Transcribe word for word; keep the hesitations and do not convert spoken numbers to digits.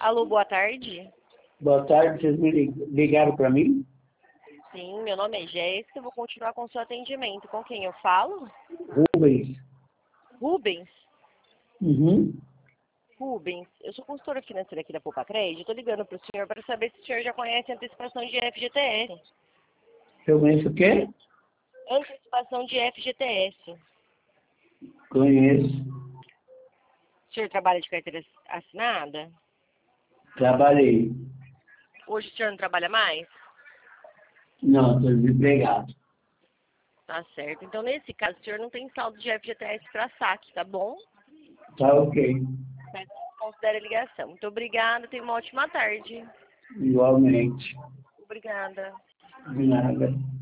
Alô, boa tarde. Boa tarde, vocês me lig- ligaram para mim? Sim, meu nome é Jéssica, eu vou continuar com o seu atendimento. Com quem eu falo? Rubens. Rubens. Uhum. Rubens, eu sou consultora financeira aqui da Poupa Crédito. Estou ligando para o senhor para saber se o senhor já conhece a antecipação de F G T S. Eu conheço o quê? Antecipação de F G T S. Conheço. O senhor trabalha de carteira assinada? Trabalhei. Hoje o senhor não trabalha mais? Não, estou desempregado. Tá certo. Então, nesse caso, o senhor não tem saldo de F G T S para saque, tá bom? Tá ok. Mas considere a ligação. Muito obrigada, tenha uma ótima tarde. Igualmente. Obrigada. De nada.